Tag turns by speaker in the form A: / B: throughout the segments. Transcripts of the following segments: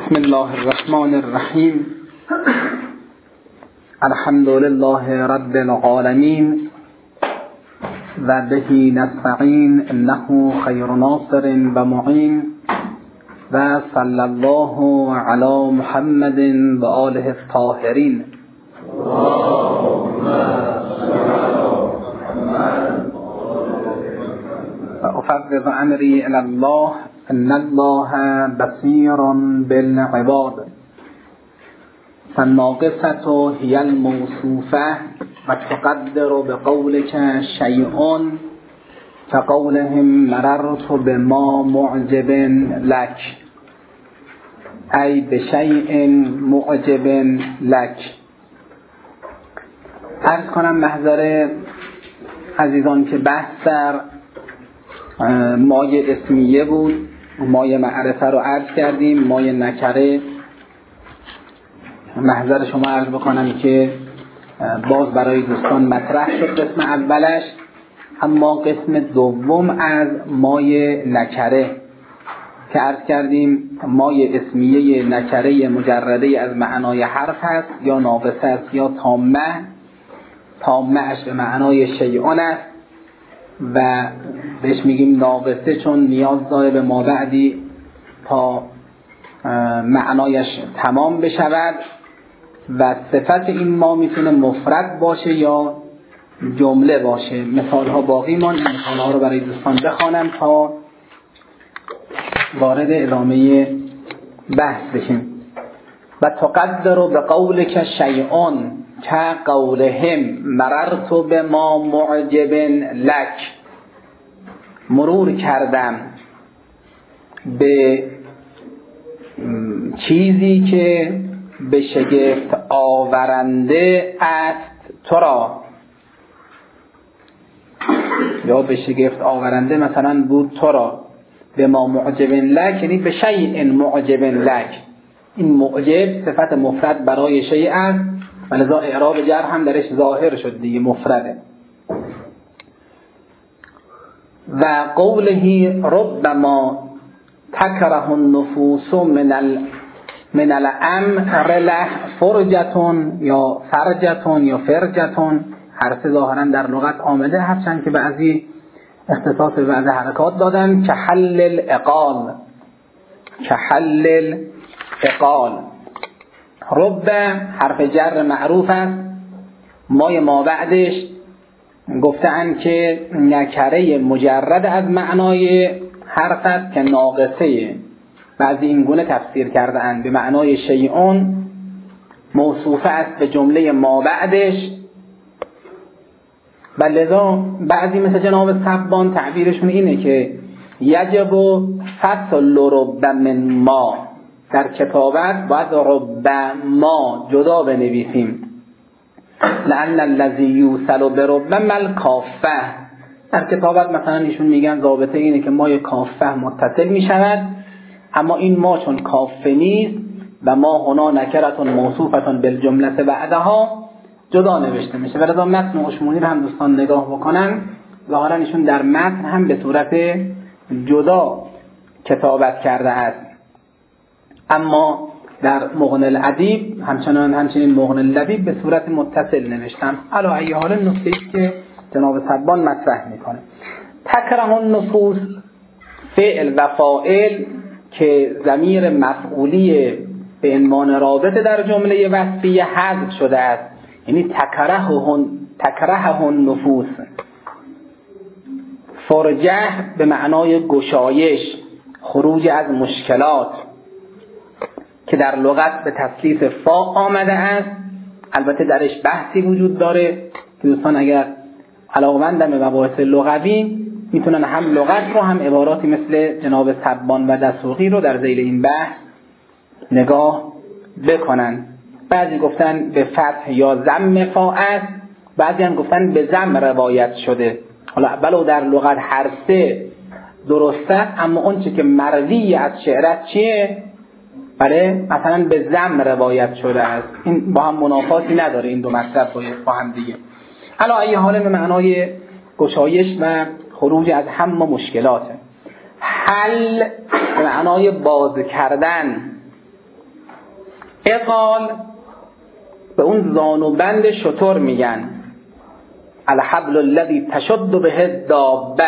A: بسم الله الرحمن الرحیم. الحمد لله رب العالمین و به نستعین انه خیر ناصر و معین و صلی الله علی محمد و آله الطاهرین. و افوض امری الی الله ان الله بصیر بالعباد. فالناقصة هي الموصوفة و تقدر بقولك شیء كقولهم مررت بما معجب لك ای بشیء معجب لك. عرض کنم محضر عزیزان که بحث در مایه اسمیه بود. مایه معرفه رو عرض کردیم. مایه نکره محضر شما عرض بکنم که باز برای دوستان مطرح شد قسم اولش، اما قسم دوم از مایه نکره که عرض کردیم مایه اسمیه نکره مجرده از معنای حرف هست یا ناقصه است یا تامه اش به معنای شیئان است و بهش میگیم ناقصه چون نیاز داره به ما بعدی تا معنایش تمام بشود. و صفت این ما میتونه مفرد باشه یا جمله باشه. مثال ها باقی ماند، مثال ها رو برای دوستان بخوانم تا وارد ادامه بحث بشیم. و تقدر به قولک شیئان که قولهم مررت بما معجب لک. مرور کردم به چیزی که به شگفت آورنده است تو را، یا به شگفت آورنده مثلا بود تو را. به ما معجب لک یعنی به شیء معجب لک. این معجب صفت مفرد برای شیء است و لذا اعراب جر هم درش ظاهر شد دیگه، مفرده. و قوله ربما تکره النفوس من الامر له فرجتون یا فرجتون یا فرجتون. هر سه ظاهرا در لغت آمده، هرچند که بعضی اختصاص به بعض حرکات دادن. که حل الاقال، که حل الاقال. رب حرف جر معروف است. ما بعدش گفتن که نکره مجرد از معنای حرف است که ناقصه. بعضی این گونه تفسیر کرده اند به معنای شیئون موصوفه است به جمله ما بعدش. و لذا بعضی مثل جناب صبان تعبیرشون اینه که یجب فصل رب من ما. در کتابت باید رب ما جدا بنویسیم. لعل الذی یوصل برب مل کافه. در کتابت مثلا ایشون میگن ضابطه اینه که ما کافه متصل میشود، اما این ما چون کافه نیست و ما هنا نکرتون موصوفتون بالجمله بعدها جدا نوشته میشه. ولذا متن اشمونی رو هم دوستان نگاه بکنن، ظاهرا ایشون در متن هم به صورت جدا کتابت کرده است، اما در مغنی الادیب همچنین مغنی الادیب به صورت متصل نوشتم. علی ای حال نکته است که جناب صبان مطرح میکنه. تکره النفوس فعل و فاعل که ضمیر مفعولی به عنوان رابطه در جمله وصفیه حذف شده است، یعنی تکره النفوس. فرجه به معنای گشایش، خروج از مشکلات که در لغت به تثلیث فا آمده است. البته درش بحثی وجود داره که دوستان اگر علاقه‌مندن به مباحث لغوی میتونن هم لغت رو هم عباراتی مثل جناب صبان و دسوقی رو در ذیل این بحث نگاه بکنن. بعضی گفتن به فتح یا ضم فا است، بعضی هم گفتن به ضم روایت شده. حالا ولو در لغت هر سه درسته، اما اون چه که مروی از شعرت چیه؟ بله مثلا به ضم روایت شده است. این با هم منافاتی نداره، این دو مطلب با هم دیگه. علی ای حال به معنای گشایش و خروج از هم و مشکلات. حل به معنای باز کردن اقال به اون زانوبند شتر میگن، الحبل الذی تشد به الدابه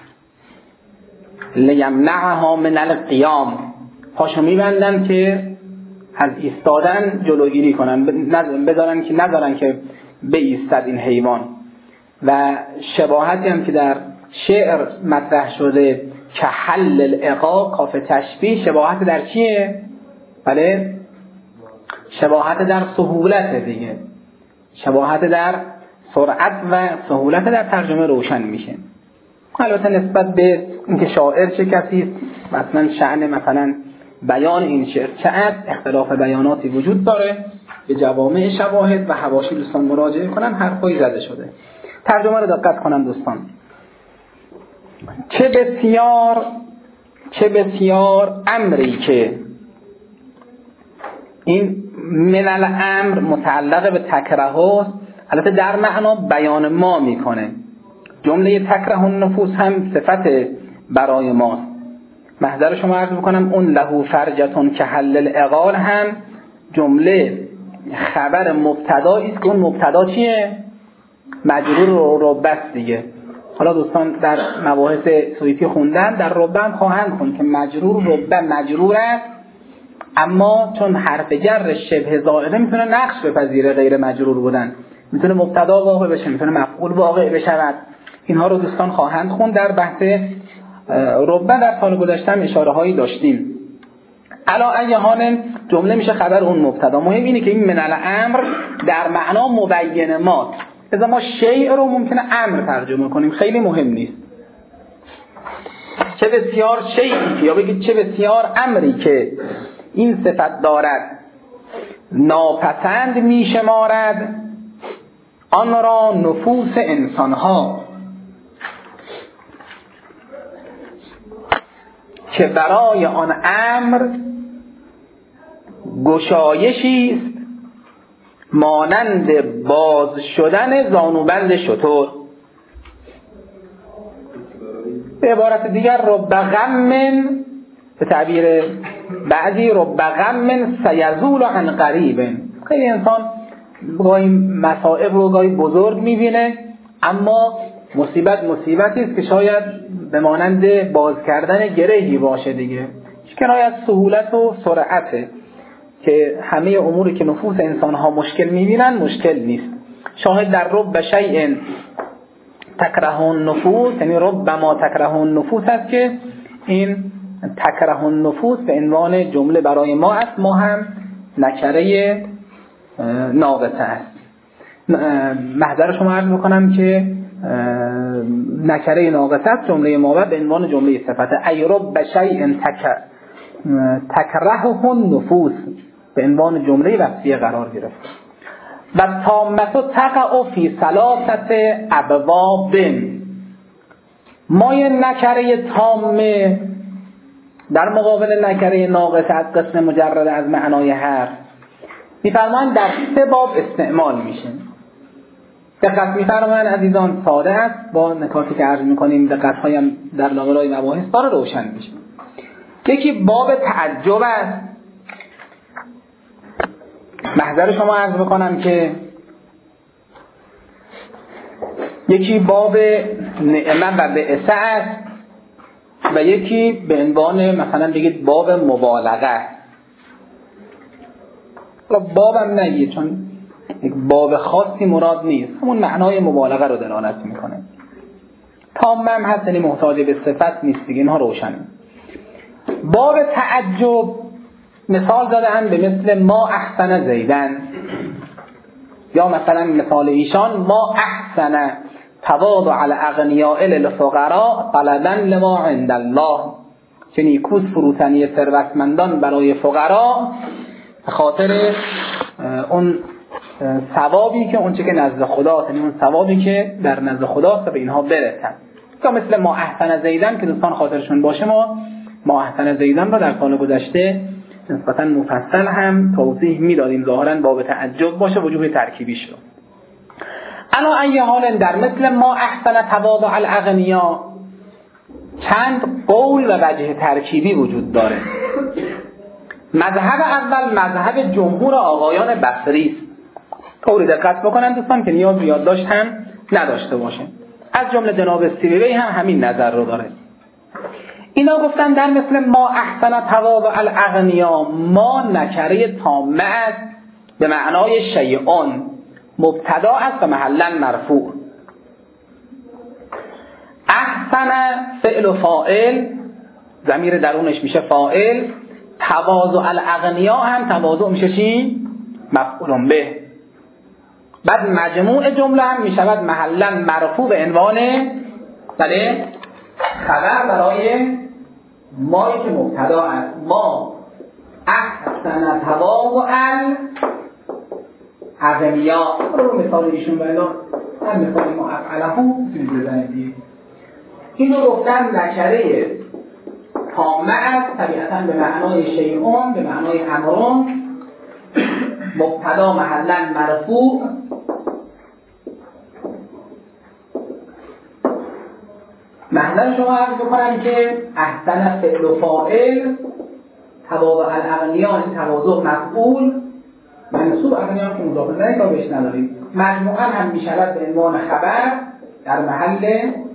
A: لیمنعها من القیام. پاشو میبندن که از ایستادن جلوگیری کنن، نذارن که بایستد این حیوان. و شباهتی هم که در شعر مطرح شده که حل العقا، کاف تشبیه، شباهت در چیه؟ بله، شباهت در سهولت دیگه، شباهت در سرعت و سهولت در ترجمه روشن میشه. البته نسبت به اینکه شاعر چه کسی است، مثلا شأن مثلا بیان این شعر چه است، اختلاف بیاناتی وجود داره. به جوامع شواهد و حواشی دوستان مراجعه کنن، حرفایی زده شده. ترجمه رو دقت کنن دوستان. چه بسیار امری که این من الامر متعلق به تکره است، البته در معنا بیان ما میکنه. جمله تکره النفوس هم صفت برای ماست. محضر شما عرض بکنم اون له فرجتون که حل العقال هم جمله خبر مبتدایی است که اون مبتدا چیه؟ مجرور ربست دیگه. حالا دوستان در مباحث سویتی خوندن در ربه هم خواهند خوند که مجرور ربه مجرور است، اما چون حرف جر شبه زائده میتونه نقش بپذیره غیر مجرور بودن، میتونه مبتدا واقع بشه، میتونه مفعول واقع بشود. اینها رو دوستان خواهند خوند در بحث ربه. در سال گذشته هم اشاره هایی داشتیم. علا ای حال جمله میشه خبر اون مبتدا. مهم اینه که این من الامر در معنا مبین ماست، لذا ما شیء رو ممکنه امر ترجمه کنیم، خیلی مهم نیست. چه بسیار شیئی که، یا بگید چه بسیار امری که این صفت دارد، ناپسند میشمارد آن را نفوس انسانها، که برای آن امر گشایشی است مانند باز شدن زانوبند شتر. به عبارت دیگر رب غم، به تعبیر بعضی رب غم سیزول عن قریب. خیلی انسان گاهی مصائب رو گاهی بزرگ میبینه، اما مصیبتی است که شاید به مانند باز کردن گرهی باشه دیگه. کنایه از سهولت و سرعته که همه اموری که نفوس انسانها مشکل میبینن مشکل نیست. شاهد در رب شیء تکره النفوس، یعنی رب ما تکره النفوس است که این تکره النفوس به عنوان جمله برای ما است، ما هم نکره ناقصه است. محضر شما عرض بکنم که نکره ناقصه است جمله ما به عنوان جمله صفت. ای رب شیء تکره النفوس به عنوان جمله وصفیه قرار گرفت. و تامه تقع فی ثلاثه ابواب. مای نکره تامه در مقابل نکره ناقصه از قسم مجرد از معنای حرف میفرمایند در 3 باب استعمال میشه. دقت میفرمایند عزیزان، ساده است، با نکاتی که عرض میکنیم دقت‌هایی هم در لابلای مباحث داره روشن میشه. یکی باب تعجب است. محضر شما عرض بکنم که یکی باب نعمت و بعثه است و یکی به عنوان مثلا بگید باب مبالغه. بابم نگید چون یک باب خاصی مراد نیست، همون معنای مبالغه رو دلالت میکنه. تام هم هست یعنی محتاج به صفت نیست دیگه، اینها روشنه. باب تعجب مثال زدن به مثل ما احسن زیدن، یا مثلا مثال ایشان ما احسن تواضع الاغنیاء للفقراء طلبا لما عند الله، که نیکوست فروتنی ثروتمندان برای فقرا به خاطر اون ثوابی که اون چه که نزد خداست، یعنی اون ثوابی که در نزد خداست به اینها برسن. یا مثل ما احسن زیدن که دوستان خاطرشون باشه ما احسن زیدن رو در سال گذشته نسبتا مفصل هم توضیح میدادیم، ظاهرا باب تعجب باشه وجوه ترکیبیش رو. انا ای حال در مثل ما احسن تواضع الاغنیا چند قول و وجه ترکیبی وجود داره. مذهب اول مذهب جمهور آقایان بصری است. طوری دقت بکنن دوستان که نیاز به یادداشت هم نداشته باشه. از جمله جناب سیبوی هم همین نظر رو داره. اینا گفتن در مثل ما احسن تواضع الاغنیا، ما نکره تامه است به معنای شیئون، مبتدا است و محلا مرفوع. احسن فعل و فاعل، ضمیر درونش میشه فاعل. تواضع الاغنیا هم تواضع میشه چی؟ مفعول به. بعد مجموع جمله هم میشود محلا مرفوع به عنوان بله خبر برای مایی که مبتدا است. ما احسن تواضع الاغنیا رو مثال ایشون بلا هم مثال ما افعله بزنید. اینو گفتن نکره تامه است، طبیعتا به معنای شیئون، به معنای امرون، مبتدا محلا مرفوع. محلا شما عرض بکنم که احسن فعل و فاعل، تواضع الاغنیا این تواضع مفعول، منصوب اغنیا که مضاف الیه تا بهش نداریم، مجموعا هم می شود به عنوان خبر در محل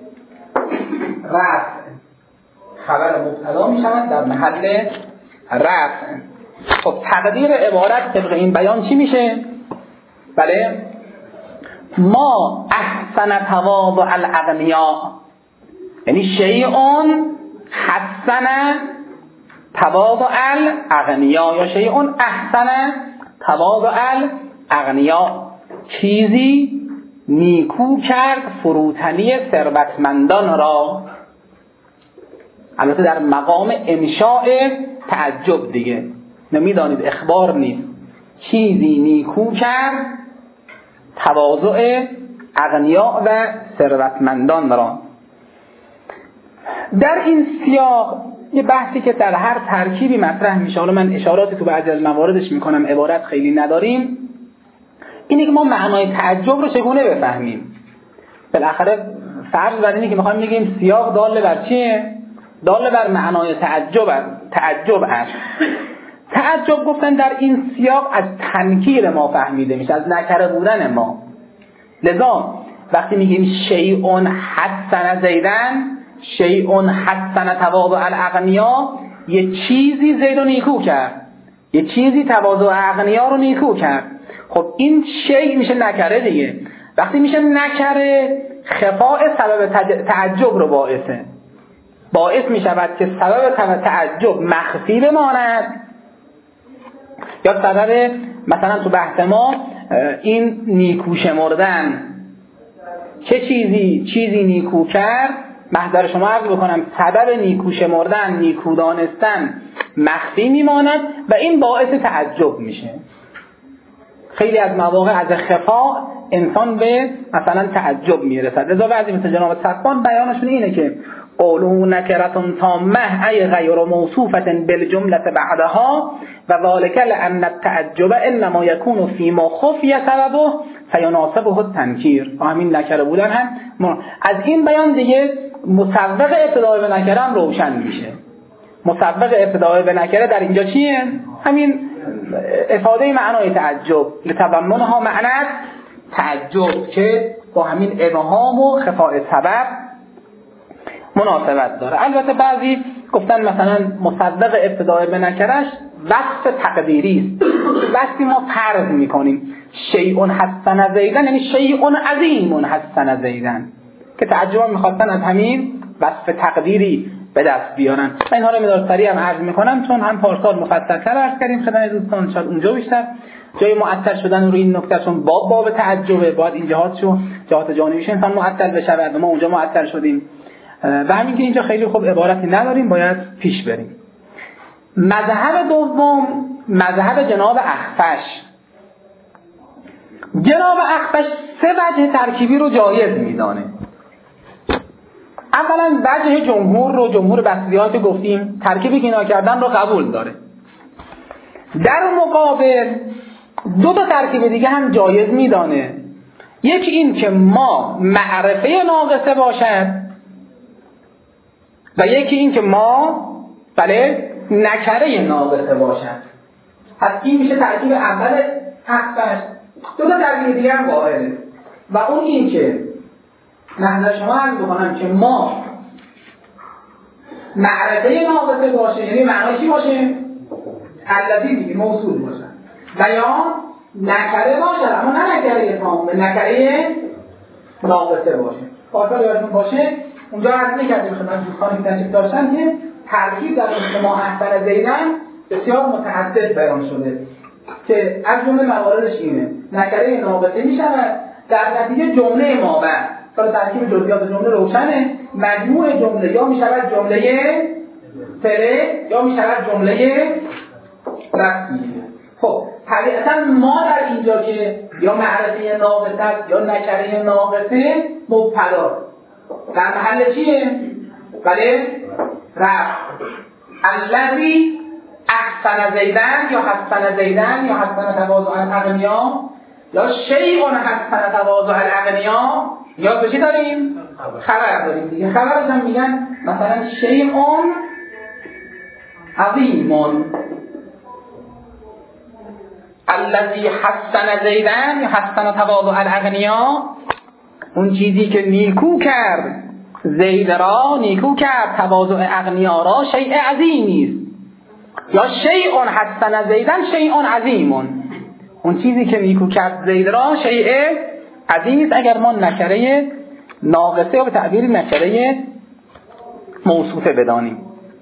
A: رفع. خبر مبتدا می شود در محل رفع. خب تقدیر عبارت طبق این بیان چی میشه؟ بله ما احسن تواضع الاغنیا، یعنی شیئون حسن تواضع الاغنیا یا شیئون احسن تواضع الاغنیا، چیزی نیکو کرد فروتنی ثروتمندان را. البته در مقام انشاء تعجب دیگه، نمیدانید اخبار نیست. چیزی نیکو کرد تواضع اغنیا و ثروتمندان را. در این سیاق یه بحثی که در هر ترکیبی مطرح میشه، حالا من اشاراتی تو بعضی از مواردش میکنم، عبارت خیلی نداریم، اینه که ما معنای تعجب رو چگونه بفهمیم. بالاخره فرض بر اینه که میخوایم بگیم سیاق دال بر چیه؟ دال بر معنای تعجب است. تعجب گفتن در این سیاق از تنکیر ما فهمیده میشه، از نکره بودن ما. لذا وقتی میگیم شیئون حسن زیدن، شیئون حسن تواضع الاغنیا، یه چیزی زید رو نیکو کرد، یه چیزی تواضع اغنیا رو نیکو کرد. خب این شیء میشه نکره دیگه. وقتی میشه نکره، خفاء سبب تعجب رو باعث میشود که سبب تعجب مخفی بماند، یا سبب مثلا تو بحث ما این نیکو شمردن، چه چیزی نیکو کرد، محضر شما عرض بکنم سبب نیکو شمردن، نیکو دانستن مخفی میماند و این باعث تعجب میشه. خیلی از مواقع از خفا انسان به مثلا تعجب میرسد. لذا بعضی مثل جناب صفوان بیانشون اینه که قولوا نکرة تامة ای غیر موصوفة بالجملة بعدها و ذلك لأن التعجب انما يكون فيما خفي سببه فيناسبه التنکیر. همین نکره بودن هم از این بیان دیگه مسبق ابتدای به نکره هم روشن میشه. مسبق ابتدای به نکره در اینجا چیه؟ همین افاده معنای تعجب، لتضمنها معنی تعجب که با همین ابهام و خفاء سبب مناسبت داره. البته بعضی گفتن مثلا مصدق ابتدای به نکرش وصف تقدیری است. وقتی ما فرض میکنیم شیء حسن زیدن یعنی شیء عظیم حسن زیدن، که تعجب میخواستن از همین وصف تقدیری به دست بیارن. من اینها رو مقدار سریع هم عرض میکنم چون هم پارسال مفصل‌تر عرض کردیم خدمت دوستان، شاید اونجا بیشتر جای معطل شدن روی این نکته، چون باب تعجبه، باید این جهات جانبیش انسان معطل بشه و ما اونجا معطل شدیم و همین که اینجا خیلی خوب عبارتی نداریم، باید پیش بریم. مذهب دوم مذهب جناب اخفش. جناب اخفش سه وجه ترکیبی رو جایز میدانه. اولا وجه جمهور بصری‌ها که گفتیم ترکیبی که اینا کردن رو قبول داره. در مقابل دو تا ترکیب دیگه هم جایز میدانه. یکی این که ما معرفه ناقصه باشد و یکی این که ما نکره ناقصه باشد. پس این میشه ترکیب اول اخفش. دو تا ترکیب دیگه هم واحده و اون این که نظر شما عرض بکنم که ما معرفه ناقصه باشه، یعنی معنای چی باشه؟ الذی دیگه موصول باشه و یا نکره باشه، اما نه نکره تامه، نکره ناقصه باشه. پاسال یادتون باشه اونجا عرض نکردیم خدمت دوستانی که تشریف داشتن که ترکیب در اون ما احسن زیدن بسیار متعدد بیان شده که از جمله مواردش اینه: نکره ناقصه میشود در نتیجه جمله مابعد. حالا ترکیب جزئیات جمله روشنه، مجموع جمله یا میشود جمله فعله یا میشود جمله رفعی. خب طبیعتا ما در اینجا که یا معرفه ناقصه است یا نکره ناقصه مبتدا در محل چیه؟ بله رفع. الذی احسن زیدن یا حسن زیدن یا حسن تواضع الاغنیا یا شیء حسن تواضع الاغنیا یا به چی داریم؟ خبر داریم دیگه. خبرش هم میگن مثلا شیء عظیم الذی حسن زیدن یا حسن تواضع الاغنیا، اون چیزی که نیکو کرد زید را، نیکو کرد تواضع اغنیا را، شیء عظیمی است. یا شیء حسن زیدن شیء عظیم، اون چیزی که نیکو کرد زید را شیء عظیم است اگر ما نکره ناقصه یا به تعبیر نکره موصوفه بدانیم.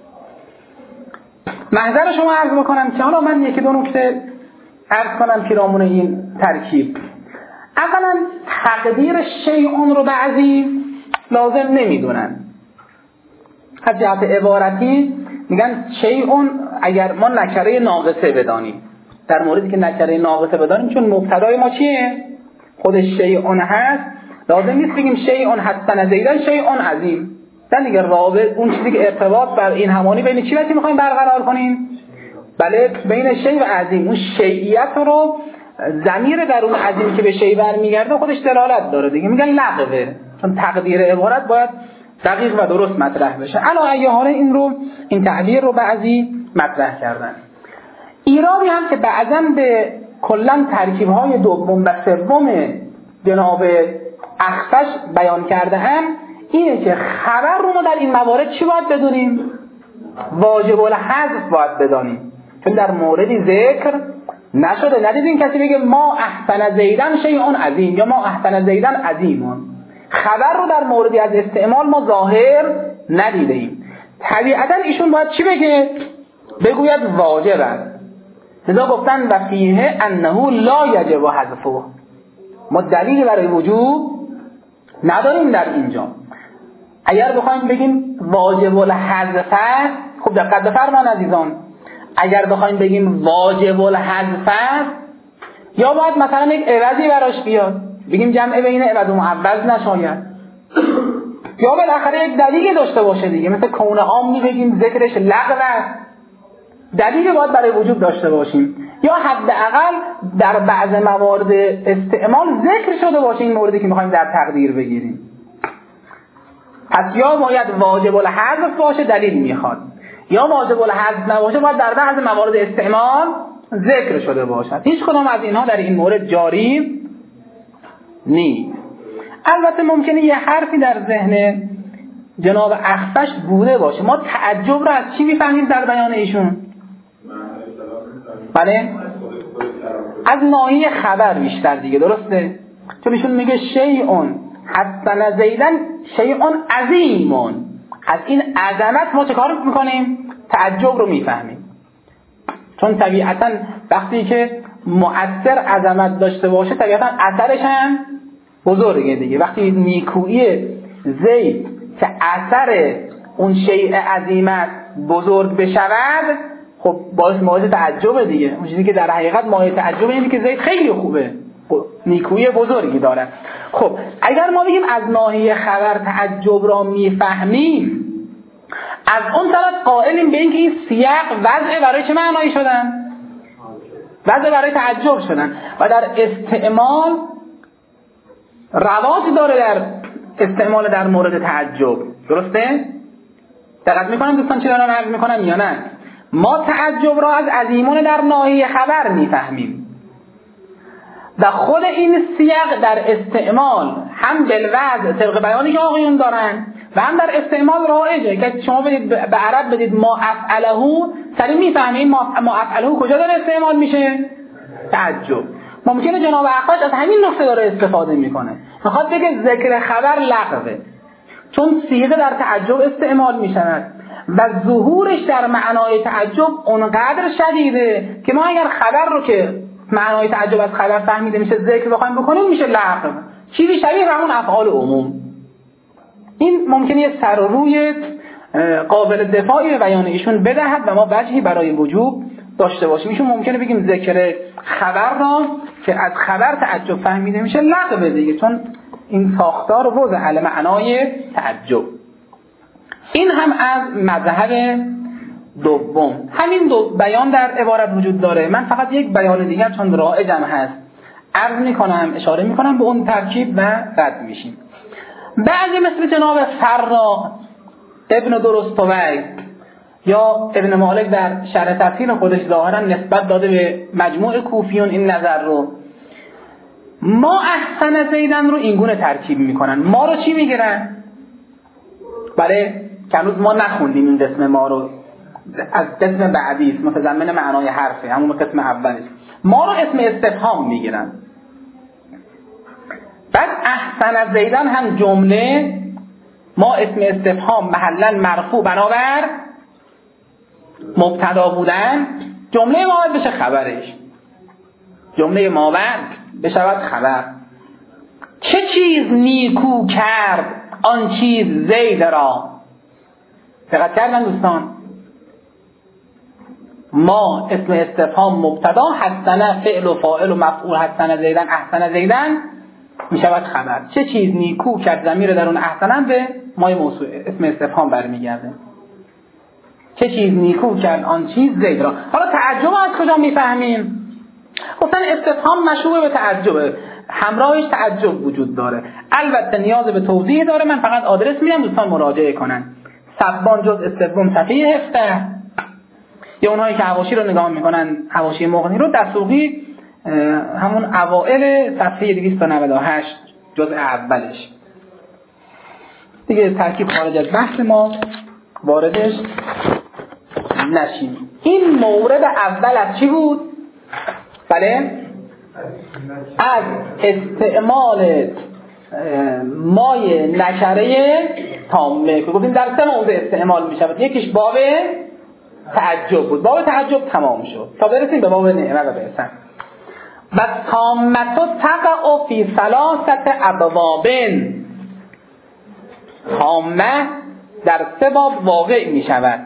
A: محضر شما عرض بکنم که حالا من یکی دو نکته عرض کنم پیرامون این ترکیب. اولا تقدیر شیء رو بعضی لازم نمیدونن. از جهت عبارتی میگن شیء اگر ما نکره ناقصه بدانیم، در موردی که نکره ناقصه بدانیم چون مبتدای ما چیه؟ خودش شیء هست، لازم نیست بگیم شیء حسن زیدن شیء عظیم. در دیگه رابط اون چیزی که ارتباط بر این همانی بین چی و چی میخوایم برقرار کنیم؟ بله بین شیء و عظیم. اون شیعیت رو ضمیر در اون عظیم که به شیء برمیگرده خودش دلالت داره دیگه، میگن لغوه، چون تقدیر عبارت باید دقیق و درست مطرح بشه. علا ای حال این تعبیر رو بعضی مطرح کردن. ایرادی هم که بعضا به کلا ترکیب‌های دوم و سوم جناب اخفش بیان کرده هم اینه که خبر رو ما در این موارد چی باید بدونیم؟ واجب الحذف باید بدانیم، چون در موردی ذکر نشده. ندیدین کسی بگه ما احسن زیدن شیء عظیم یا ما احسن زیدن عظیم. خبر رو در موردی از استعمال ما ظاهر ندیدیم. طبیعتا ایشون باید چی بگه؟ بگوید واجب است. لذا گفتن و فیه انه لا یجب حذفه. ما دلیلی برای وجوب نداریم در اینجا. اگر بخوایم بگیم واجب الحذف، خب دقت بفرمایید عزیزان، اگر بخوایم بگیم واجب الحذف یا باید مثلا یک عوضی براش بیاد، بگیم جمع بین عوض و معوض نشاید، یا بالاخره یک دلیلی داشته باشه دیگه، مثل کون عامی بگیم ذکرش لغو است، دلیلی باید برای وجوب داشته باشیم، یا حداقل در بعض موارد استعمال ذکر شده باشه این موردی که میخوایم در تقدیر بگیریم. پس یا باید واجب الحذف باشه دلیل میخواد، یا واجب الحذف نباشه باید در بعض موارد استعمال ذکر شده باشد. هیچ کدام از اینها در این مورد جاری نیست. البته ممکنه یه حرفی در ذهن جناب اخفش بوده باشه. ما تعجب رو از چی میفهمیم در بیان ایشون؟ بله؟ از ناحیه خبر بیشتر دیگه، درسته؟ چون ایشون میگه شیء حسن زیدن شیء عظیم. از این عظمت ما چه کار میکنیم؟ تعجب رو میفهمیم. چون طبیعتا وقتی که مؤثر عظمت داشته باشه طبیعتا اثرش هم بزرگه دیگه. وقتی نیکویی زید که اثر اون شیء عظیمت بزرگ بشود، خب باعث تعجب دیگه. اون چیزی که در حقیقت مایه تعجب اینه که زید خیلی خوبه، نیکویی بزرگی داره. خب اگر ما بگیم از ناحیه خبر تعجب را میفهمیم، از اون طرف قائلیم به اینکه این سیاق وضع برای چه معنایی شدن؟ وضع برای تعجب شدن و در استعمال رواج داره، در استعمال در مورد تعجب. درسته؟ دقت میکنم دوستان چی دارن عرض میکنم یا نه؟ ما تعجب را از عظیمون در ناحیه خبر میفهمیم و خود این سیاق در استعمال هم بالوضع طبق بیانی که آقایون دارن و هم در استعمال رایجه که شما بدید به عرب بدید ما افعله سریع میفهمیم ما افعله کجا داره استعمال میشه؟ تعجب. ممکنه جناب احمد از همین نقطه داره استفاده میکنه، میخواد بگه ذکر خبر لغوه چون صیغه در تعجب استعمال میشود و ظهورش در معنای تعجب اونقدر شدیده که ما اگر خبر رو که معنای تعجب از خبر فهمیده میشه ذکر بخوایم بکنیم میشه لغو، چیزی شبیه همون افعال عموم. این ممکنه یه سر و روی قابل دفاعی به بیان ایشون بدهد و ما وجهی برای وجوب داشته باشیم. ایشون ممکنه بگیم ذکر خبر را که از خبر تعجب فهمیده میشه لغو دیگه، چون این ساختار وضع علی معنای تعجب. این هم از مذهب دوم. همین دو بیان در عبارت وجود داره. من فقط یک بیان دیگر چون رایجم هست عرض میکنم، اشاره میکنم به اون ترکیب و رد میشیم. بعضی مثل جناب فرا ابن درستوی یا ابن مالک در شرح تفسیر خودش ظاهرا نسبت داده به مجموع کوفیون این نظر رو، ما احسن زیدن رو اینگونه ترکیب میکنن. ما رو چی میگیرن؟ بله که هنوز ما نخوندیم این قسم ما رو، از قسم بعدی متضمن معنای حرفه، همون قسم اولش. ما رو اسم استفهام میگیرن. بعد احسن زیدن هم جمله ما اسم استفهام محلا مرفوع بنابر مبتدا بودن، جمله ما باید بشه خبرش، جمله ما باید بشود خبر. چه چیز نیکو کرد آن چیز زید را. دقت کردن دوستان؟ ما اسم استفهام مبتدا، حسنه فعل و فاعل و مفعول، حسنه زیدن احسن زیدن می شود خبر. چه چیز نیکو کرد ضمیر در اون احسنه به مای موصول اسم استفهام برمیگرده. چه چیز نیکو کرد آن چیز زید را. حالا تعجب از کجا میفهمیم؟ اصلا استفهام مشروع به تعجبه، همراهش تعجب وجود داره. البته نیاز به توضیح داره، من فقط آدرس میدم دوستان مراجعه کنن. سبان جزء سوم صفحه 17 یا اونهایی که حواشی رو نگاه میکنن حواشی مغنی رو دسوقی همون اوائل صفحه 298 جزء اولش. دیگه ترکیب خارج از بحث ما واردش نشیم. این مورد اول از چی بود؟ بله از استعمال مای نکره تامه که گفتیم در 3 موضع استعمال می شود. یکیش باب تعجب بود، باب تعجب تمام شد تا برسیم به باب نعمه و بحثن. و تامتو تقع فی 3 ابواب. تامه در 3 باب واقع می شود.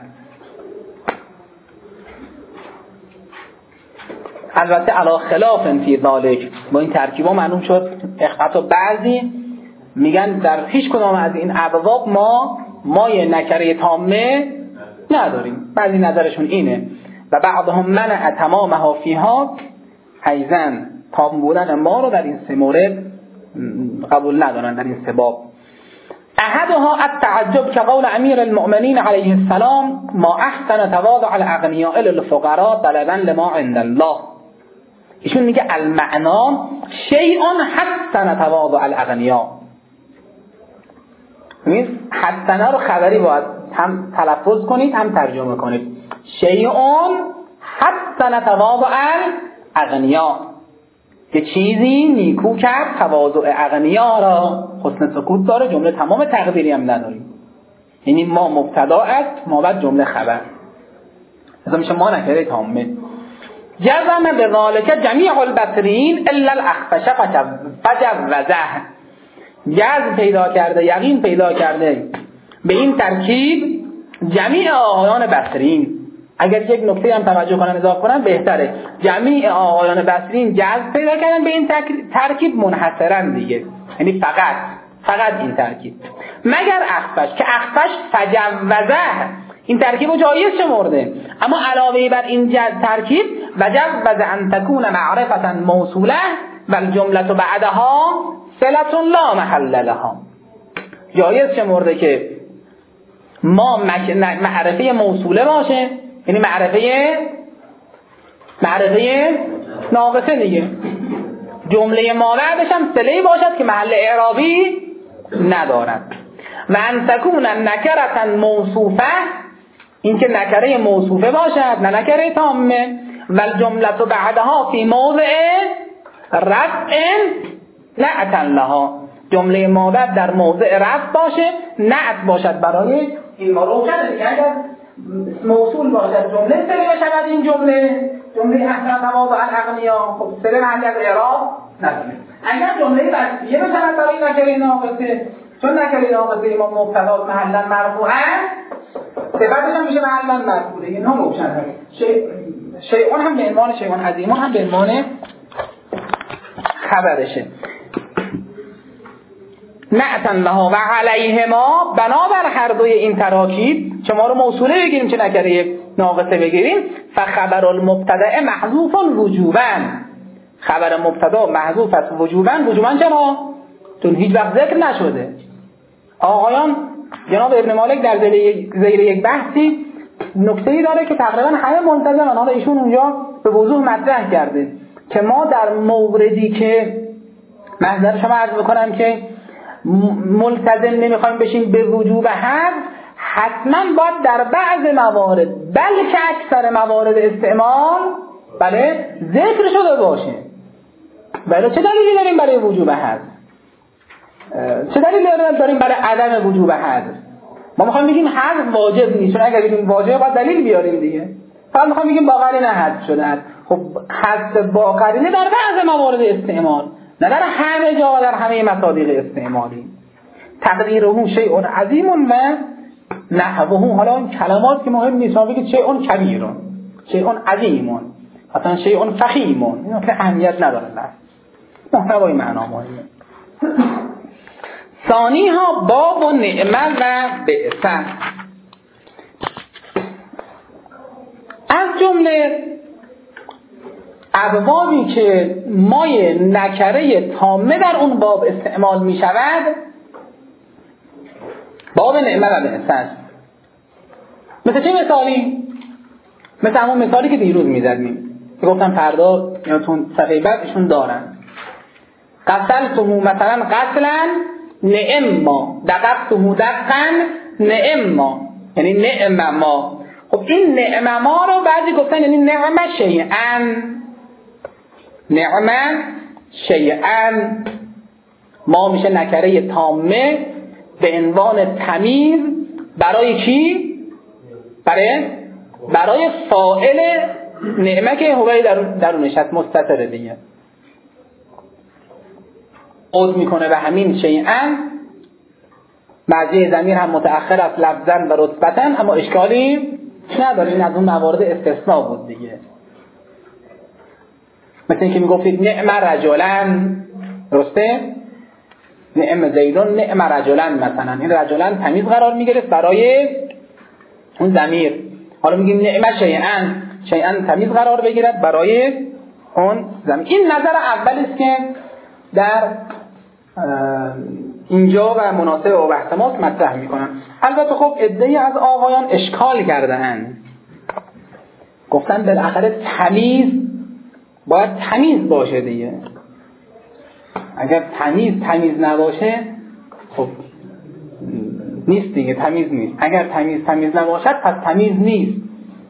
A: البته علا خلاف فی ذالک، با این ترکیبا معلوم شد حتی بعضی میگن در هیچ کدام از این ابواب ما مای نکره تامه نداریم، بعضی نظرشون اینه. و بعضهم منع تمامها فیها، ایزن تام بودن ما رو در این 3 مورد قبول ندارن، در این 3 باب. احدها التعجب که قول امیر المؤمنین علیه السلام ما احسن تواضع الاغنیاء للفقراء طلبا لما عند الله. ایشون میگه المعنا شیء حسن تواضع الاغنیاء. حسنه رو خبری باید هم تلفظ کنید هم ترجمه کنید. شیء حسن تواضع الاغنیاء، که چیزی نیکو کرد تواضع اغنیا را. حسن سکوت داره، جمله تمام تقدیری هم نداریم، یعنی ما مبتدا است، ما بعد جمله خبر. مثلا میشه ما نکره تامه. جزم به ذالک جمیع البصرین الا الاخفش فجوزه. جزم پیدا کرده، یقین پیدا کرده به این ترکیب جمیع آقایان بصرین. اگر یک نکته هم توجه کنن اضافه کنن بهتره. جمیع آقایان بصرین جذب پیدا کردن به این ترکیب منحصرا دیگه، یعنی فقط این ترکیب، مگر اخفش که اخفش فجوزه این ترکیب جایز شمرده، اما علاوه بر این ترکیب وجوز ان تكون معرفة موصوله و الجمله بعدها صله لا محل لها. جایز شمرده که ما معرفه موصوله باشه، یعنی معرفه ناقصه دیگه. جمله ما بعدش هم صله‌ای باشد که محل اعرابی ندارد. و ان تکون نکرة موصوفه، این که نکره موصوفه باشد نه نکره تامه. و الجمله بعدها فی موضع رفع نعتا لها، جمله ما بعد در موضع رفع باشه، نعت باشد برای این. ما روشنه دیگه، اگر موصول باشد جمله صله بشود، این جمله احسن تواضع الاغنیا، خب صله محلی از اعراب نداره. اگر جمله وصفیه بشود برای نکره ناقصه، چون نکره ناقصه ما مبتدا محلا مرفوعه، صفتش هم میشه محلا مرفوعه. اینها روشنه. شیئون هم به عنوان شیئون عظیمون هم به عنوان خبرشه. نعتا لها و علیهما، بنابر هر دوی این تراکیب، چه ما رو موصوله بگیریم چه نکره ناقصه بگیریم، فخبر المبتدا محذوف وجوبا، خبر مبتدا محذوف است وجوبا. وجوبا چرا؟ چون هیچ وقت ذکر نشده. آقایان جناب ابن مالک در زیر یک بحثی نکته‌ای داره که تقریبا همه منتظرن، حالا ایشون اونجا به وضوح مطرح کرده که ما در موردی که محضر شما عرض بکنم که ملتزم نمیخوایم بشیم به وجوب حذف، حتما باید در بعض موارد بلکه اکثر موارد استعمال بله ذکر شده باشه. بله چه دلیلی داریم برای وجوب حذف؟ چه دلیلی داریم برای عدم وجوب حذف؟ ما میخوایم بگیم حذف واجب نیست، چون اگر بگیم واجب باید دلیل بیاریم دیگه. فقط میخوایم بگیم با قرینه حذف شده است. خب حذف با قرینه در بعض موارد استعمال، نه در همه جا و در همه مصادیق استعمالی. تقدیره شیء عظیم و نحوه، حالا این کلمات که مهم نیست، ما بگید شیء کبیر، شیء عظیم، مثلا شیء فخیم، اینا که اهمیت نداره، محتوای معنا مهمه. ثانی ها باب و نعمه و بعثه. از جمله ابوابی که مایه نکره تامه در اون باب استعمال می شود باب نعمه و بعثه است. مثل چه مثالی؟ مثل همون مثالی که دیروز می زدیم که گفتم فردا یا تون صفحه بعدشون دارن. قتلتمو مثلا قتلا نعما، دققتمو دقا نعما، یعنی نعم ما. خب این نعم ما رو بعضی گفتن یعنی نعم شیئن، نعم شیئن. ما میشه نکره تامه به عنوان تمیز برای کی؟ برای فاعل نعمه که هوای درونش هست، مستتره دیگه، عود میکنه به همین شیئن. مرجع ضمیر هم متأخر است لفظاً و رتبتاً، اما اشکالی نداره، این از اون موارد استثناء بود دیگه. مثل اینکه میگفتید نعم رجلن، درسته؟ نعم زیدون نعم رجلن، مثلا این رجلن تمیز قرار میگرفت برای اون ضمیر. حالا میگیم نعم شیئن، شیئن تمیز قرار بگیرد برای اون ضمیر. این نظر اول است که در اینجا و مناسب و احتمال مطرح میکنن. البته خب عده‌ای از آقایان اشکال کرده‌اند، گفتن بالاخره تمیز باید تمیز باشه دیگه. اگر تمیز نباشه خب نیست دیگه، تمیز نیست. اگر تمیز نباشد پس تمیز نیست،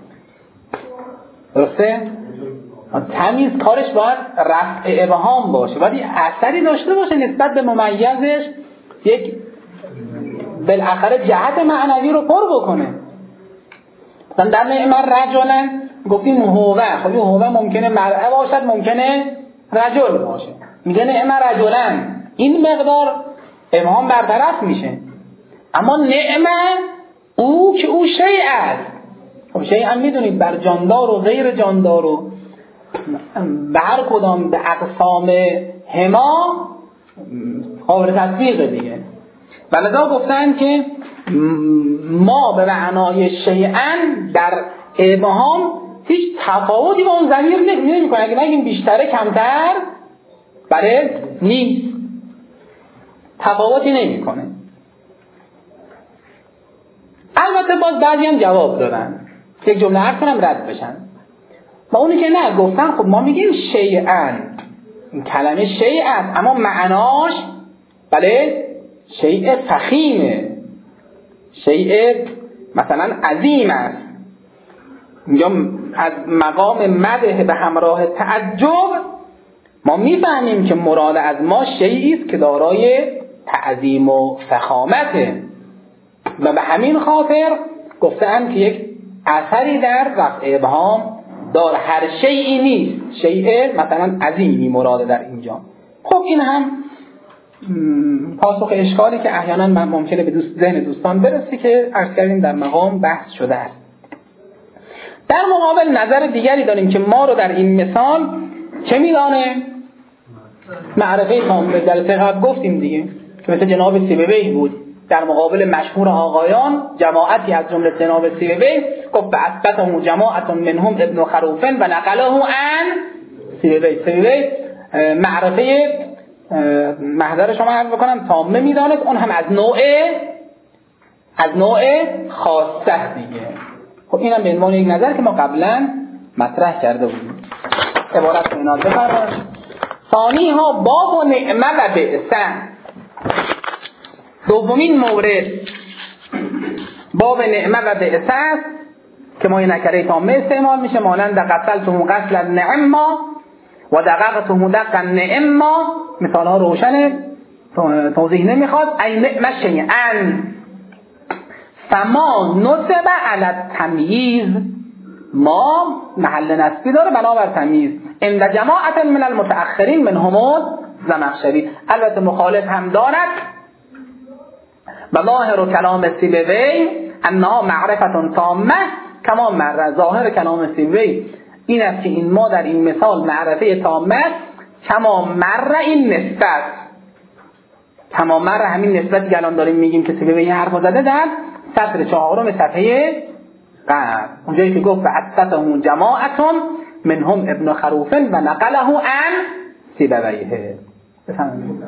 A: درسته؟ تمیز کارش باید رفع ابهام باشه، باید یه اثری داشته باشه نسبت به ممیزش، یک بالاخره جهت معنوی رو پر بکنه. مثلا در نعم رجلن گفتیم هوه، خب این هوه ممکنه مرأه باشد، ممکنه رجل باشه. میگه نعم رجلن، این مقدار ابهام برطرف میشه. اما نعم او که او شیء است. خب شیء هم میدونید بر جاندار و غیر جاندار و به هر کدام به اقسام هما قابل تطبیق دیگه. ولذا گفتن که ما به معنای شیئن در ابهام هیچ تفاوتی با اون ضمیر نمی کنه. اگه نگیم بیشتره کمتر بله نیست، تفاوتی نمی کنه. البته باز بعضی هم جواب دادن یک جمله عرض کنم رد بشن. و اونی که نه گفتن خب ما میگیم شیئا، این کلمه شیء است اما معناش بله شیء فخیمه، شیء مثلا عظیم است. اینجا از مقام مدح به همراه تعجب ما میفهمیم که مراد از ما شیئی است که دارای تعظیم و فخامته و به همین خاطر گفتن که یک اثری در رفع ابهام دار، هر شیئی نیست، شیء مثلا عظیمی مراده در اینجا. خب این هم پاسخ اشکالی که احیانا ممکنه به ذهن دوستان برسه که عرض کردیم در مقام بحث شده است. در مقابل نظر دیگری داریم که ما رو در این مثال چه میدانه؟ معرفه تامه. جلسه قبل گفتیم دیگه که مثل جناب سیبوی بود در مقابل مشهور آقایان، جماعتی از جمله جناب سیبوی گفت فاثبته جماعت منهم ابن خروفن و نقله عن سیبوی. سیبوی معرفه محضر شما عرض بکنم تامه میدانست، اون هم از نوع خاصه دیگه. خب اینم به عنوان یک نظر که ما قبلا مطرح کرده بودیم. عبارت اینا بفرمایید. ثانی ها باب و نعمه و بعثه. دومین مورد باب نعمه و بعثه است که ما این نکره تامه استعمال میشه، مانند قتلتم غسل النعمه و دققتم دق النعمه. مثال ها روشنه، توضیح نمیخواد. ای نعمه شیئا فما نصب علی التمییز، ما محل نصبی داره بنابر تمییز. عند جماعت من المتأخرین منهم زمخشری. البته مخالف هم دارد و ظاهر کلام سیبوی انها معرفت تامه کما مر. ظاهر کلام سیبوی این است که این ما در این مثال معرفه تامه کما مر، این نسبت کما مر همین نسبتی که الان داریم میگیم که سیبوی حرف زده در سطر 4 صفحه قبل، اونجایی که گفت فعدتهم جماعت منهم ابن خروفن و نقله عن سیبویه. بفهمید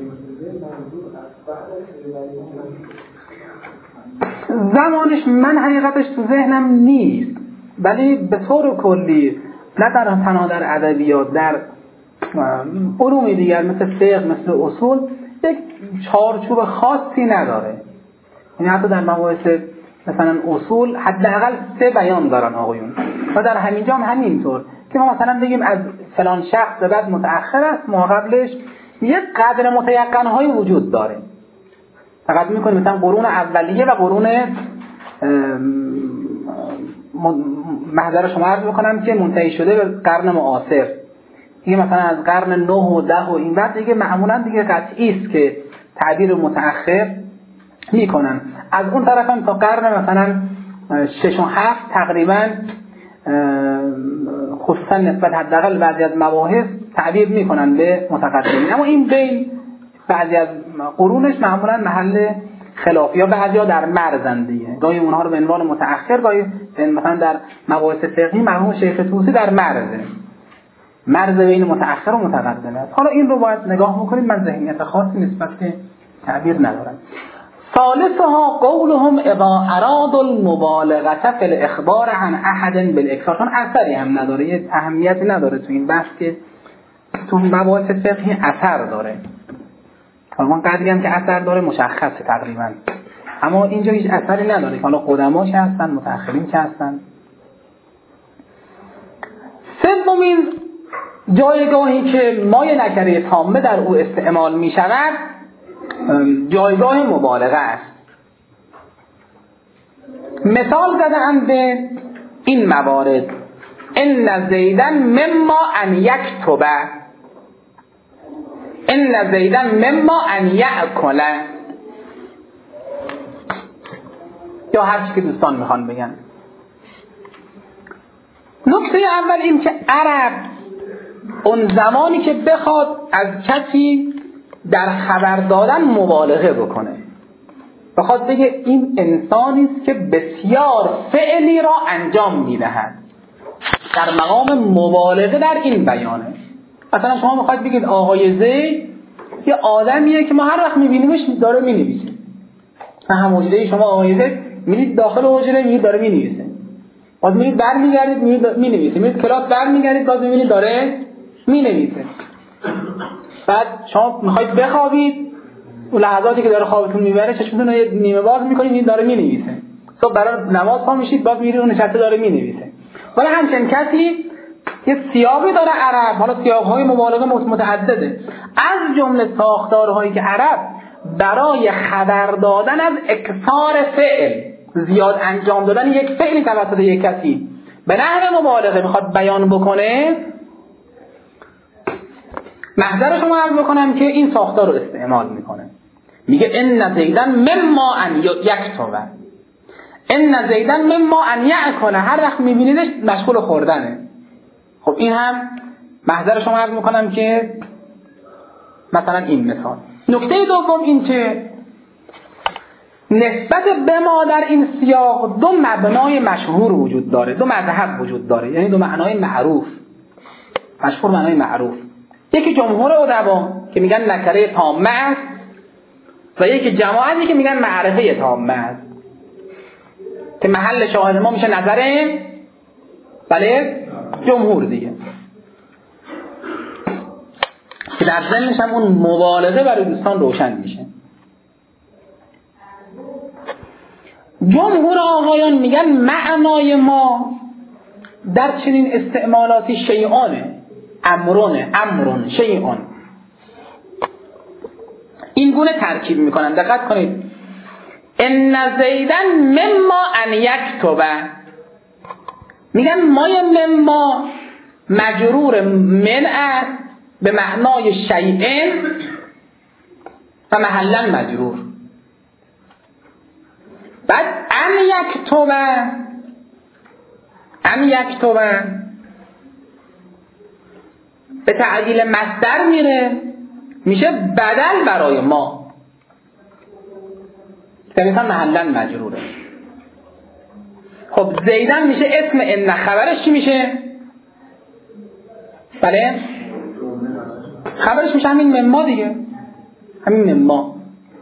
A: زمانش من حقیقتش تو ذهنم نیست، ولی به طور کلی نه تنها در ادبیات، در علوم دیگر مثل فقه مثل اصول یک چارچوب خاصی نداره. یعنی حتی در مباحث مثلا اصول حداقل 3 بیان دارن آقایون و در همینجا هم همینطور که ما مثلا بگیم از فلان شخص به بعد متأخر است، ما قبلش یک قدر متیقن‌هایی وجود داره. فقط می‌کنیم مثلا قرون اولیه و قرون محضر شما عرض می‌کنم که منتهی شده به قرن معاصر. دیگه مثلا از قرن 9 و 10 و این بعد دیگه معمولاً دیگه قطعی است که تعبیر متأخر میکنن. از اون طرف هم تا قرن مثلا 6 و 7 تقریبا خصوصا نسبت حداقل بعضی از مباحث تعبیر میکنن به متقدمین، اما این بین بعضی از قرونش معمولا محل خلاف یا بعضیا در مرزن دیگه، گاهی اونها رو به عنوان متأخر، گاهی مثلا در مباحث فقهی مرحوم شیخ طوسی در مرز بین متأخر و متقدم است. حالا این رو باید نگاه بکنید، من ذهنیت خاصی نسبت به تعبیر ندارم. ثالثها قولهم اذا اراد المبالغه فی الاخبار عن احد بالاکثار. چون اثری هم نداره، اهمیتی نداره تو این بحث که تو مباحث فقهی اثر داره. حالا قدری هم که اثر داره مشخصه تقریبا، اما اینجا هیچ اثری نداره. حالا قدما چه هستن، متأخرین چه هستن. سومین جایگاهی که مایه نکره تامه در او استعمال می شود جایگاه مبالغه است. مثال زدن به این موارد: ان زیدن مما ان یکتب، ان زیدن مما ان یأکل، یا هر چی که دوستان میخوان بگن. نکته اول این که عرب اون زمانی که بخواد از کسی در خبر دادن مبالغه بکنه، بخواد بگه این انسانی است که بسیار فعلی را انجام میدهد، در مقام مبالغه در این بیانه. مثلا شما میخواید بگید آقای زید یه آدمیه که ما هر وقت میبینیمش داره مینویسه، هم حجره شما آقای زید میرید داخل حجره میرید داره مینویسه، باز میرید برمیگردید مینویسید، میرید کلاس برمیگردید باز میبینید داره مینویسه. بعد شما میخواید بخوابید، اون لحظاتی که داره خوابتون میبره چشمتون رو نیمه باز میکنید این داره مینویسه. صبح برای نماز پا میشید باز میرید اون نشسته داره مینویسه. ولی همچنین کسی یه سیاقی داره عرب، حالا سیاق‌های مبالغه متعدده، از جمله ساختارهایی که عرب برای خبر دادن از اکثار فعل، زیاد انجام دادن یک فعلی توسط یک کسی به نحو مبالغه میخواد بیان بکنه، محضر شما عرض بکنم که این ساختار رو استعمال میکنه. میگه ان زیدن مما ان یکتب، ان زیدن مما ان یاکل، هر وقت میبینیدش مشغول خوردنه. خب این هم محضر شما عرض میکنم که مثلا این مثال. نکته دوم این که نسبت به ما در این سیاق دو مبنای مشهور وجود داره، دو مذهب وجود داره، یعنی دو معنای معروف، مشهور معنای معروف. یکی جمهور ادبا که میگن نکره تامه است و یکی جماعتی که میگن معرفه تامه است، که محل شاهد ما میشه نظر بله جمهور دیگه، که در ضمنش هم اون مبالغه برای دوستان روشن میشه. جمهور آقایان میگن معنای ما در چنین استعمالاتی شیئانه، امرون شیئان، این گونه ترکیب میکنن. دقت کنید، ان زیدن مما ان یکتب، میگن مای مما مجرور من است به معنای شیئن و محلا مجرور. بعد ان یکتب به تعدیل مصدر میره، میشه بدل برای ما، مثلا محلا مجروره. خب زیدن میشه اسم ان، خبرش چی میشه؟ بله خبرش میشه همین مما دیگه، همین مما.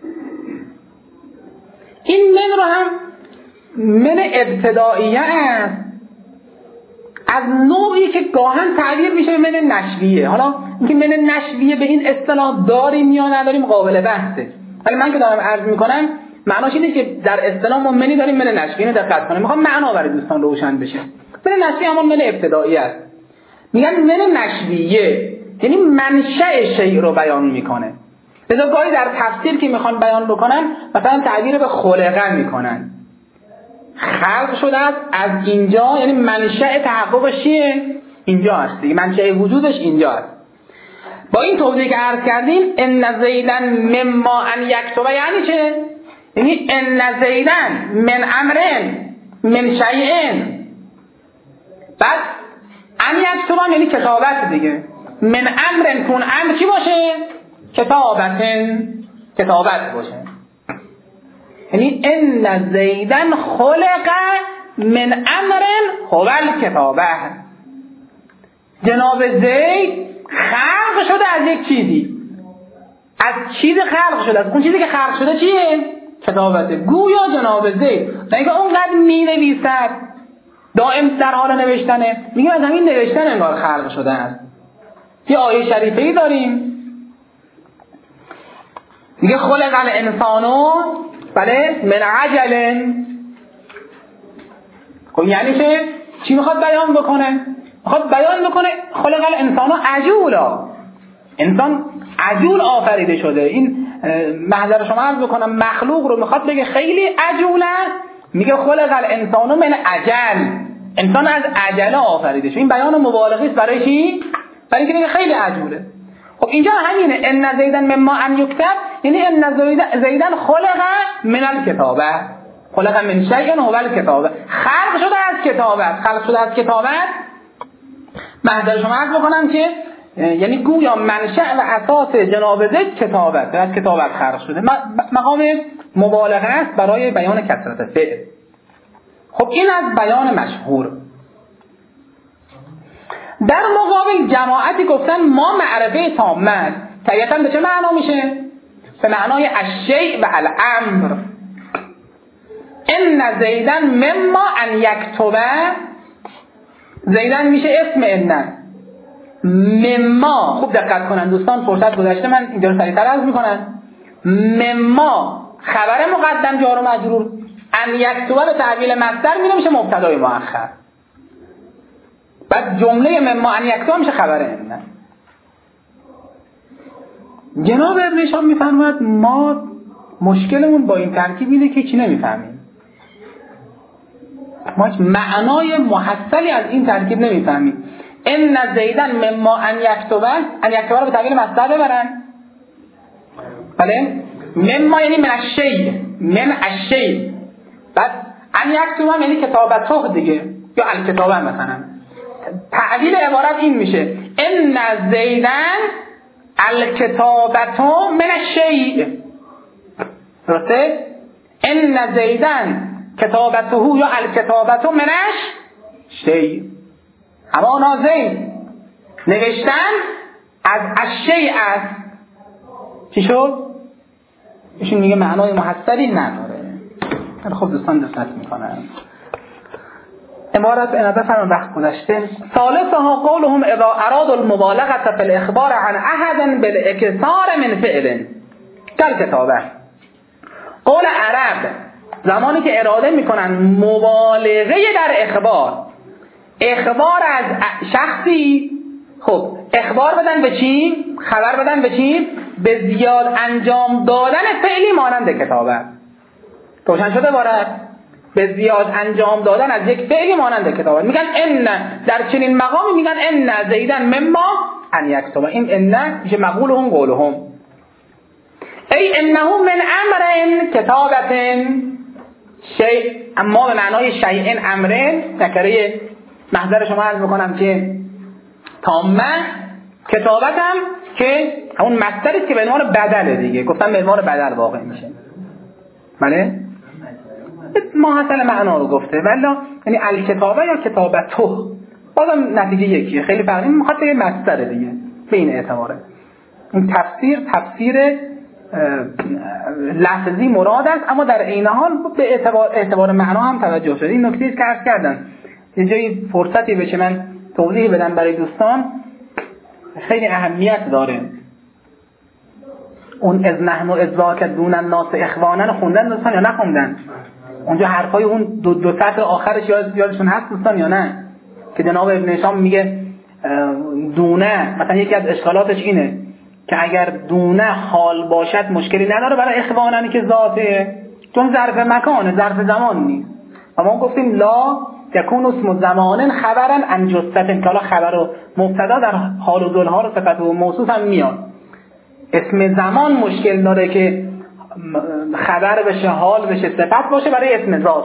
A: این من رو هم من ابتدائیه است، از نوعی که گاهن تعبیر میشه به من نشویه. حالا اینکه من نشویه به این اصطلاح داریم یا نداریم قابل بحثه، ولی من که دارم عرض میکنم معناش اینه که در اصطلاح ما منی داریم من نشویه. دقت کنید، میخوام معنا برای دوستان روشن بشه. من نشویه همون من ابتدائیه است. میگن من نشویه یعنی منشأ شیء رو بیان میکنه. لذا گاهی در تفسیر که میخوان بیان بکنن مثلا تعبیر به خلقه میکنن، خلق شده است از اینجا، یعنی منشأ تحققش چیه؟ اینجا هست دیگه، منشأ وجودش اینجا است. با این توضیح که عرض کردیم ان زیدن مما ان یکتب یعنی چه؟ یعنی ان زیدن من امرن من شیئن، بعد ان یکتب یعنی کتابت دیگه، من امرن کن امر چی باشه؟ کتابت باشه. یعنی ان زیدن خلق من امرن هو الکتابه، جناب زید خلق شده از یک چیزی، از چیز خلق شده، از اون چیزی که خلق شده چیه؟ کتابته. گویا جناب زید نگه اونقدر می نویسد، دائم در حال نوشتنه، میگه از همین نوشتن انگار خلق شده است. یه آیه شریفه‌ای داریم میگه خلق الانسانو بله من عجل. خب یعنی چی میخواد بیان بکنه؟ میخواد بیان بکنه خلق الانسانو عجولا، انسان عجول آفریده شده. این محضر شما عرض بکنم مخلوق رو میخواد بگه خیلی عجوله، میگه خلق الانسانو من عجل، انسان از عجله آفریده شده. این بیان مبالغه است برای چی؟ برای اینکه میگه خیلی عجوله. خب اینجا همینه، ان زیدن مما ان یکتب یعنی ان زیدن خلق من الکتابه، خلق من شیء هو الکتابه، خلق شده از کتابت. خلق شده از کتابت محضر شما عرض بکنم که یعنی گویا منشأ و اساس جناب زید کتابت، از کتابت خلق شده، مقام مبالغه است برای بیان کثرت فعل. خب این از بیان مشهور. در مقابل جماعتی گفتن ما معرفه تامه است. طبیعتاً به چه معنا میشه؟ به معنای الشیء و الامر. ان زیدن مما ان یکتب زیدن میشه اسم ان. مما، خوب دقت کنن دوستان، فرصت گذشته من اینجا رو سریعتر عرض میکنم. مما خبر مقدم جار و مجرور، ان یکتب به تعویل مصدر میره میشه مبتدای مؤخر. بعد جمله مما ان یکتب میشه خبر ان. جناب ابن هشام میفرماید ما مشکلمون با این ترکیب اینه که چی نمیفهمیم. ما معنای محصلی از این ترکیب نمیفهمیم. ان زیدن مما ان یکتب رو به تعویل مصدر ببرن. بله؟ مما یعنی من الشیء، من الشیء. بعد ان یکتب یعنی کتابته دیگه، یا الکتابه مثلا. تعویل عبارت این میشه ان زیدن الکتابته من الشیء. درسته؟ ان زیدن کتابته یا الکتابته من الشیء. اما زید نوشتن از الشیء است. چی شد؟ ایشون میگه معنای محصلی نداره. خب دوستان دقت میکنن. عبارت به نظر فرمان وقت گذشته. ثالثها قولهم اذا ارادوا المبالغه في الاخبار عن احد بالاكثار من فعل كالكتابه. قول عرب زمانی که اراده میکنن مبالغه در اخبار از شخصی، خب اخبار بدن به چی؟ خبر بدن به چی؟ به زیاد انجام دادن فعلی مانند کتابه. روشن شده بارد؟ به زیاد انجام دادن از یک فعلی مانند کتابه. میگن ان، در چنین مقامی میگن ان زیدن مما ان یکتب. این ان میشه مقولهم قولهم. ای انه من امر کتابه شیء، اما به معنای شیء امر نکره محضر شما عرض بکنم که تامه، کتابتم که همون مصدری که به عنوان بدله دیگه، گفتم به عنوان بدل واقع میشه. بله؟ ما اصلا معنا رو گفته ولی یعنی الکتابه یا کتابته بازم نتیجه یکیه، خیلی فرقی میخواد به مصدر دیگه به این اعتباره. این تفسیر لفظی مراد است، اما در عین حال به اعتبار معنا هم توجه شده. این نکته است که عرض کردم یه جایی فرصتی بشه من توضیح بدم برای دوستان، خیلی اهمیت داره. اون از نحن و از ذاک دون الناس اخوانا خوندن دوستان یا نخوندن؟ اونجا حرفای اون دو سطر آخرش یادشون هست دوستان یا نه؟ که جناب ابن هشام میگه دونه، مثلا یکی از اشکالاتش اینه که اگر دونه حال باشد مشکلی نداره برای اخوانانی که ذاته، چون ظرف مکانه، ظرف زمان نیست. و ما گفتیم لا یکون اسم زمان خبرن عن جثه، که حالا خبر و مبتدا در حال و ذلها و صفت و موصوف هم میاد. اسم زمان مشکل داره که خبر بشه، حال بشه، صفت باشه برای اسم ذات.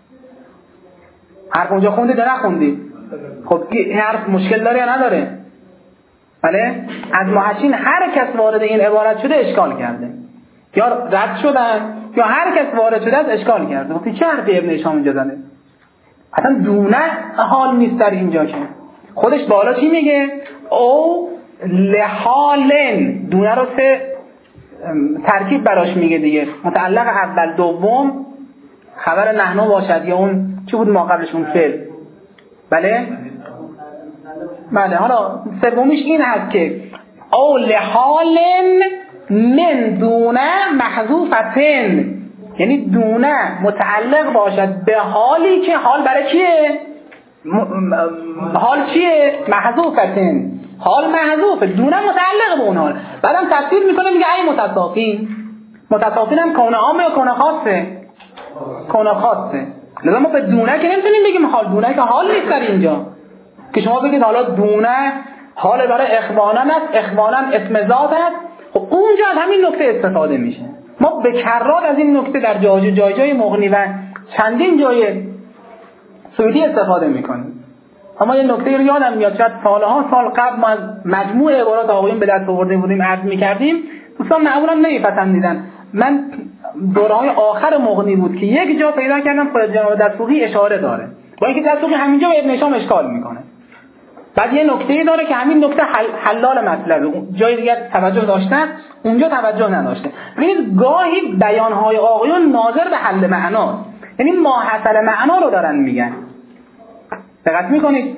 A: حرف اونجا خوندید یا نخوندید؟ خب این حرف مشکل داره یا نداره؟ بله؟ از محشین هر کس وارد این عبارت شده اشکال کرده، یا رد شدن یا هر کس وارد شده از اشکال کرده. گفتی چه حرفی ابن هشام اینجا زده؟ اصلا دونه حال نیست در اینجا، که خودش بالا چی میگه؟ او لحالن، دونه رو سه ترکیب براش میگه دیگه، متعلق اول دوم خبر نحنو باشد یا اون چی بود ما قبلش اون فعل. بله؟ بله. حالا سومیش این هست که او لحالن من دونه محذوفتن، یعنی دونه متعلق باشد به حالی که حال برای چیه؟ حال چیه؟ محذوفتن، حال محذوفه، دونه متعلق به اون حال. بعدم تفسیر میکنه میگه ای متصافین هم کون عامه یا کون خاصه؟ کون خاصه. لذا ما به دونه که نمیتونیم بگیم حال، دونه که حال نیست در اینجا که شما بگید حالا دونه حال برای اخوانن است، اخوانن اسم ذات است. خب اونجا از همین نکته استفاده میشه. ما به کرات از این نکته در جای مغنی و چندین جای سعودی استفاده میکنیم. اما یه نکته رو یادم میاد، شاید سالها سال قبل ما از مجموع عبارات آقایون به دست آورده بودیم عرض میکردیم، دوستان معمولا نمیپسندیدن. من دوره‌های آخر مغنی بود که یک جا پیدا کردم خود جناب دستوقی اشاره داره، با اینکه دستوقی همینجا به ابن هشام اشکال میکنه. بعد یه نکته‌ای داره که همین نکته حلال مطلبه، جای دیگه توجه داشتن اونجا توجه نداشته. ببینید گاهی بیان‌های آقایون ناظر به حل معناست، یعنی ماحصل معنا رو دارن میگن. دقت میکنید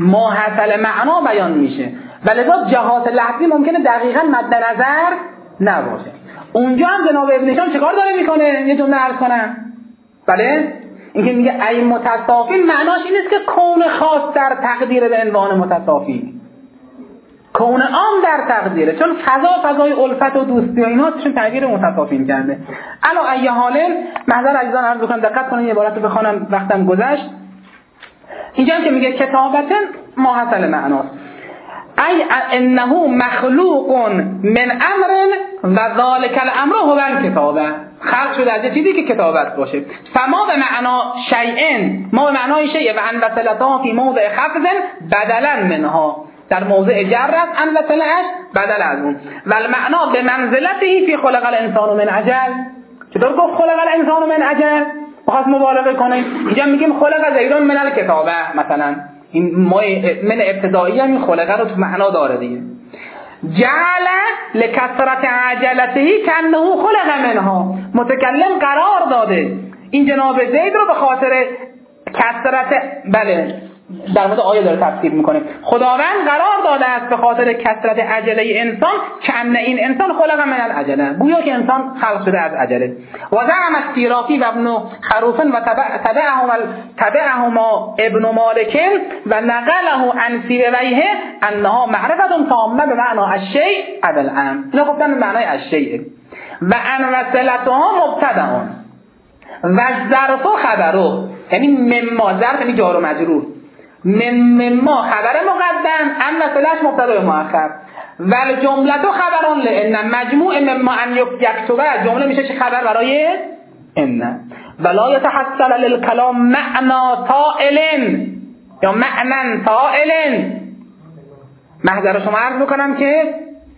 A: ماحصل معنا بیان میشه و لذا جهات لفظی ممکنه دقیقاً مد نظر نباشه. اونجا هم جناب ابن هشام چیکار داره میکنه؟ یه جمله عرض کنم. بله؟ اینکه میگه ای متصافین معناش این نیست که کون خاص در تقدیر به عنوان متصافین، کون عام در تقدیره، چون فضای الفت و دوستی و اینا چون تعبیر متصافین کرده. الا ای حال محضر عزیزان عرض کنم دقت کنید، یه عبارت رو بخونم وقتم گذشت. اینجا که میگه کتابتن ماحصل معناست، ای انه مخلوق من امر و ذلک الامر هو الکتابه، خلق شده از چیزی که کتابت باشه. فما به معنا شیئن، ما به معنای شیء و ان وصلتا فی موضع خفض بدلا منها، در موضع جر است ان وصلش بدل از اون. و المعنا به منزلته فی خلق الانسان من عجل. چطور گفت خلق الانسان من عجل؟ بخواست مبالغه کنه. اینجا میگیم خلق زیدون من الکتابه مثلا، این من ابتدایی هم این خلقه رو تو معنا داره دیگه. جعل لکثرت عجلته کانه خلق منها، متکلم قرار داده این جناب زید رو به خاطر کثرت، بله در مورد آیه داره تفسیر میکنه، خداوند قرار داده است به خاطر کثرت عجله انسان کانه این انسان خلق من العجله، گویا که انسان خلق شده از عجله. و زعم السیرافی و ابن خروفن و تبعهما ابن مالک و نقله عن سیبویه انها معرفت تامه به معنی الشیء عدل ام، اینا گفتن به معنای الشیء. و ان وصلتها مبتدأ و ظرف خبره، یعنی مما، ظرف یعنی جار و مجرور، مما خبر مقدم، ان وصلش مبتدا مؤخر، و الجمله خبران لان مجموع مما ان یکتبه جمله میشه چه خبر برای ان. ولا يتحصل للكلام معنى طائل یا معنى طائل. محضر شما عرض میکنم که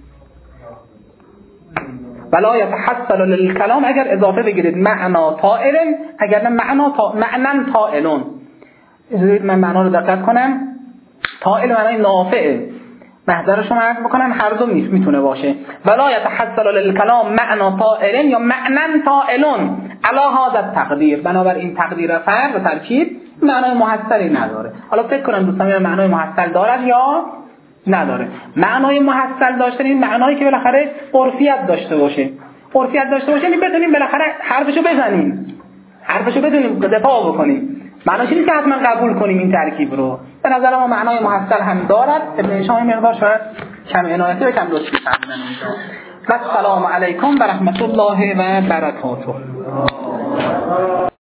A: ولا يتحصل للكلام اگر اضافه بگیرید معنا طائل، اگر نه معنى طائلون. من معنا رو دقت کنم، طائل معنای نافعه، محضر شما عرض بکنم هر دو میتونه باشه. ولا يتحصل للكلام معنى طائل یا معنى طائلون علی هذا التقدیر، بنابر این تقدیر فرق و ترکیب معنای محصلی نداره. حالا فکر کنم دوستان معنای محصل دارد یا نداره. معنای محصل داشتن این معنایی که بالاخره عرفیت داشته باشه، عرفیت داشته باشه یعنی بتونیم بالاخره حرفشو بزنیم، حرفشو بتونیم دفاع بکنیم. معناش نیست که حتما قبول کنیم این ترکیب رو. به نظر ما معنای محصل هم دارد. ابن هشام مقدار شاید کم عنایتی و کم لطفی فهمیدن اونجا. و السلام علیکم و رحمت الله و برکاته.